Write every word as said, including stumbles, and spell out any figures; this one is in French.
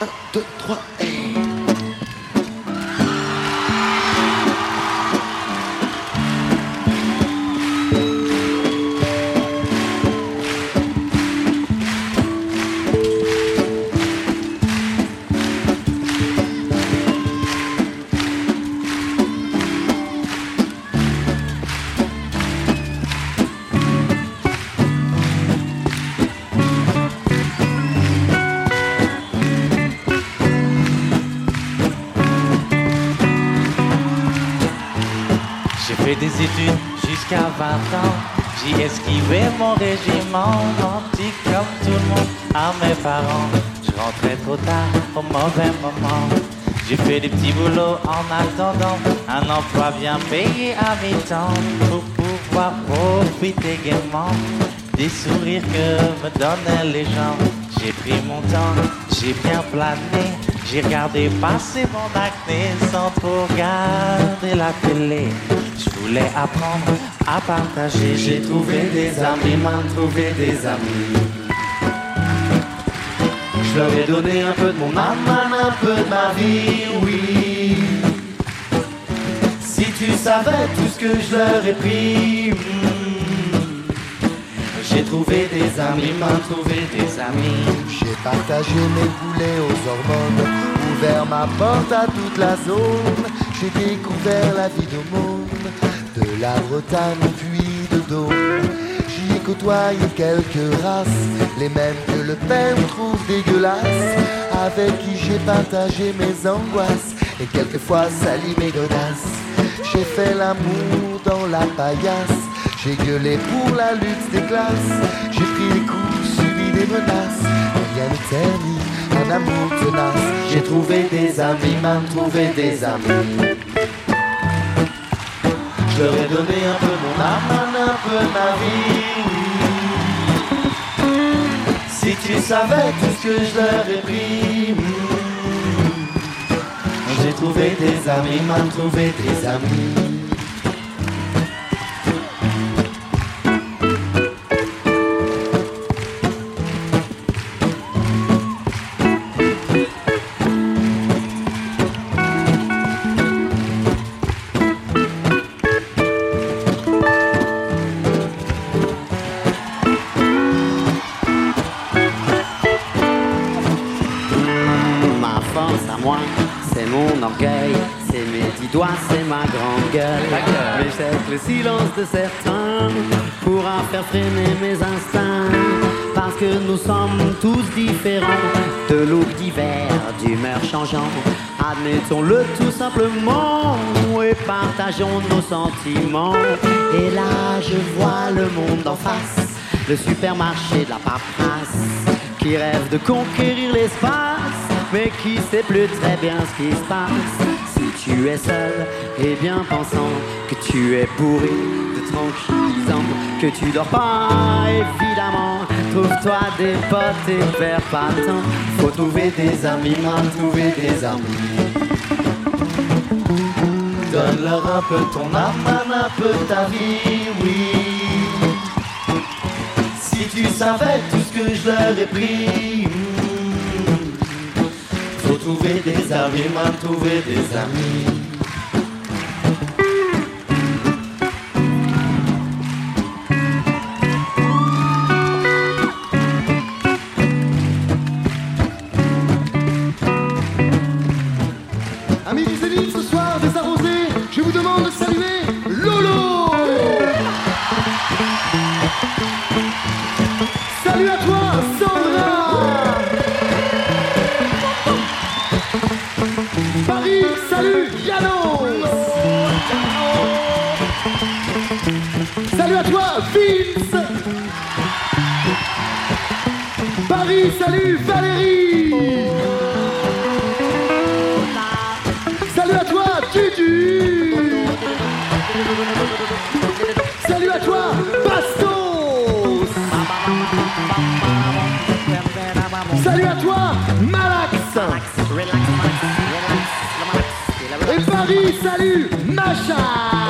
un, deux, trois, et... J'ai fait des études jusqu'à vingt ans. J'ai esquivé mon régiment, menti comme tout le monde à mes parents. Je rentrais trop tard au mauvais moment. J'ai fait des petits boulots en attendant un emploi bien payé à mi-temps pour pouvoir profiter gaiement des sourires que me donnaient les gens. J'ai pris mon temps, j'ai bien plané. J'ai regardé passer mon acné sans trop regarder la télé. Je voulais apprendre à partager. J'ai trouvé des amis, m'en trouvé des amis. Je leur ai donné un peu de mon âme, un peu de ma vie, oui. Si tu savais tout ce que je leur ai pris. mm. J'ai trouvé des amis, m'en trouvé des amis. J'ai partagé mes poulets aux hormones, ouvert ma porte à toute la zone. J'ai découvert la vie de monde, de la Bretagne puis de Dôme. J'y ai côtoyé quelques races, les mêmes que le père trouve dégueulasses, avec qui j'ai partagé mes angoisses et quelquefois sali mes godasses. J'ai fait l'amour dans la paillasse, j'ai gueulé pour la lutte des classes. J'ai pris des coups, suivi des menaces, rien n'éternit un amour tenace. J'ai trouvé des amis, m'en trouvé des amis. Je leur ai donné un peu mon âme, un peu de ma vie, oui. Si tu savais tout ce que je leur ai pris. mm. J'ai trouvé des amis, m'en trouvé des amis. C'est mon orgueil, c'est mes dix doigts, c'est ma grande gueule. Mais je sais que le silence de certains pourra faire freiner mes instincts. Parce que nous sommes tous différents, de looks divers, d'humeur changeant. Admettons-le tout simplement et partageons nos sentiments. Et là je vois le monde en face, le supermarché de la paperasse, qui rêve de conquérir l'espace, mais qui sait plus très bien ce qui se passe. Si tu es seul et bien pensant que tu es bourré de tranquillisant, que tu dors pas évidemment, trouve-toi des potes et perds pas de temps. Faut trouver des amis, m'en trouver des amis. Donne-leur un peu ton âme, un peu ta vie, oui. Si tu savais tout ce que je leur ai pris. Faut trouver des amis, m'en trouver des amis. Amis du Zénith, ce soir désarrosé, je vous demande de saluer Lolo. Salut à toi, Sandra. Paris, salut Yano. Salut à toi, Vince. Paris, salut Valérie. Salut à toi, Dudu. Salut à toi, Bastos. Salut à toi, Malax. Et Paris, salut, Macha.